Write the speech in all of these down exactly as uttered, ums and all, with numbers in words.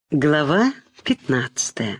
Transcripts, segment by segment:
Глава пятнадцатая.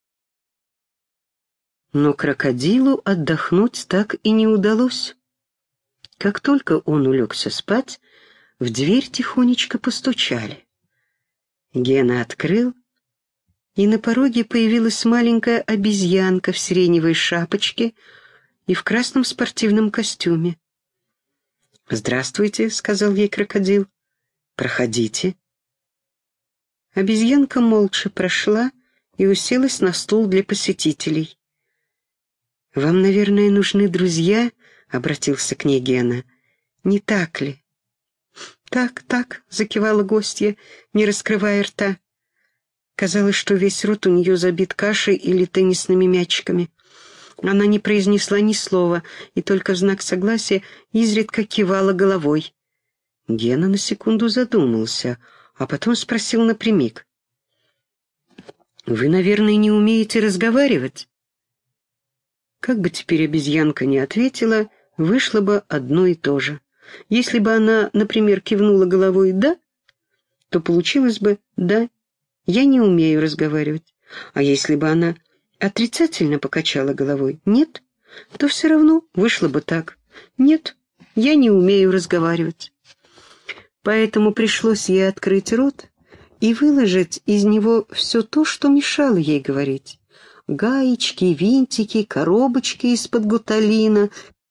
Но крокодилу отдохнуть так и не удалось. Как только он улегся спать, в дверь тихонечко постучали. Гена открыл, и на пороге появилась маленькая обезьянка в сиреневой шапочке и в красном спортивном костюме. «Здравствуйте», — сказал ей крокодил. «Проходите». Обезьянка молча прошла и уселась на стул для посетителей. «Вам, наверное, нужны друзья?» — обратился к ней Гена. «Не так ли?» «Так, так», — закивала гостья, не раскрывая рта. Казалось, что весь рот у нее забит кашей или теннисными мячиками. Она не произнесла ни слова и только в знак согласия изредка кивала головой. Гена на секунду задумался, а потом спросил напрямик. «Вы, наверное, не умеете разговаривать?» Как бы теперь обезьянка не ответила, вышло бы одно и то же. Если бы она, например, кивнула головой «да», то получилось бы «да, я не умею разговаривать». А если бы она отрицательно покачала головой «нет», то все равно вышло бы так «нет, я не умею разговаривать». Поэтому пришлось ей открыть рот и выложить из него все то, что мешало ей говорить. Гаечки, винтики, коробочки из-под гуталина.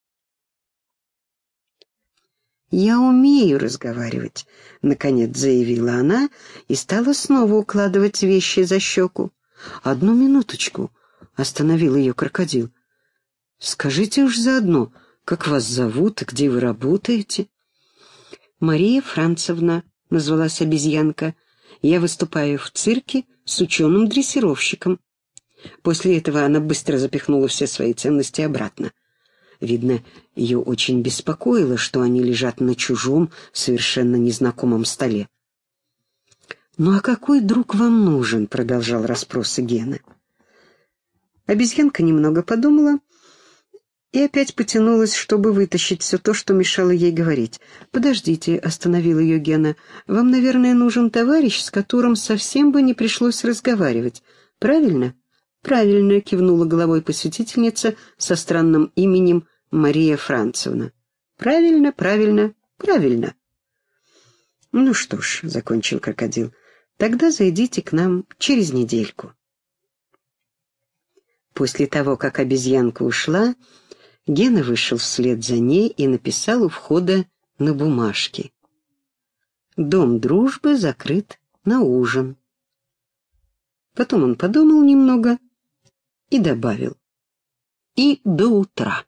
«Я умею разговаривать», — наконец заявила она и стала снова укладывать вещи за щеку. «Одну минуточку», — остановил ее крокодил. «Скажите уж заодно, как вас зовут и где вы работаете?» «Мария Францевна», — назвалась обезьянка. «Я выступаю в цирке с ученым-дрессировщиком». После этого она быстро запихнула все свои ценности обратно. Видно, ее очень беспокоило, что они лежат на чужом, совершенно незнакомом столе. «Ну а какой друг вам нужен?» — продолжал расспросы Гена. Обезьянка немного подумала и опять потянулась, чтобы вытащить все то, что мешало ей говорить. «Подождите», — остановил ее Гена, — «вам, наверное, нужен товарищ, с которым совсем бы не пришлось разговаривать. Правильно?» «Правильно», — кивнула головой посетительница со странным именем Мария Францевна. «Правильно, правильно, правильно». «Ну что ж», — закончил крокодил, — «тогда зайдите к нам через недельку». После того, как обезьянка ушла, Гена вышел вслед за ней и написал у входа на бумажке: «Дом дружбы закрыт на ужин». Потом он подумал немного и добавил: «И до утра».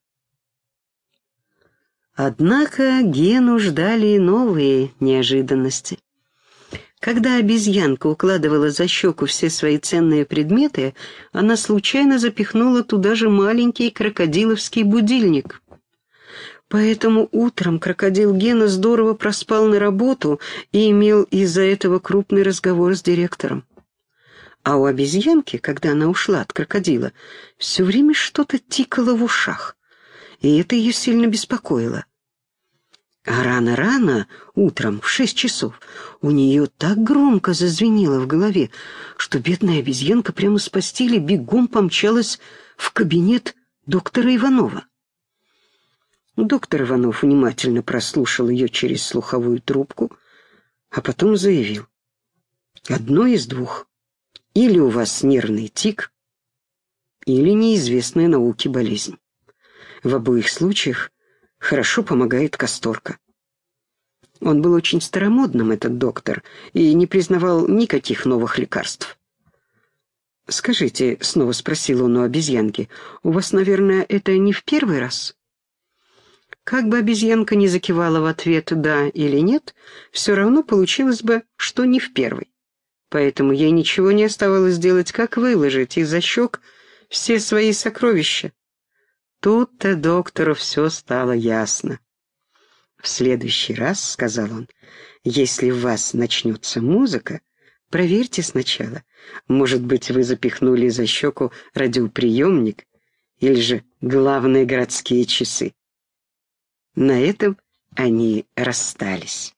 Однако Гену ждали новые неожиданности. Когда обезьянка укладывала за щеку все свои ценные предметы, она случайно запихнула туда же маленький крокодиловский будильник. Поэтому утром крокодил Гена здорово проспал на работу и имел из-за этого крупный разговор с директором. А у обезьянки, когда она ушла от крокодила, все время что-то тикало в ушах, и это ее сильно беспокоило. А рано-рано, утром, в шесть часов, у нее так громко зазвенело в голове, что бедная обезьянка прямо с постели бегом помчалась в кабинет доктора Иванова. Доктор Иванов внимательно прослушал ее через слуховую трубку, а потом заявил: «Одно из двух. Или у вас нервный тик, или неизвестная науке болезнь. В обоих случаях хорошо помогает касторка». Он был очень старомодным, этот доктор, и не признавал никаких новых лекарств. «Скажите», — снова спросил он у обезьянки, — «у вас, наверное, это не в первый раз?» Как бы обезьянка ни закивала в ответ «да» или «нет», все равно получилось бы, что не в первый. Поэтому ей ничего не оставалось делать, как выложить из-за щек все свои сокровища. Тут-то доктору все стало ясно. «В следующий раз, — сказал он, — если в вас начнется музыка, проверьте сначала. Может быть, вы запихнули за щеку радиоприемник или же главные городские часы». На этом они расстались.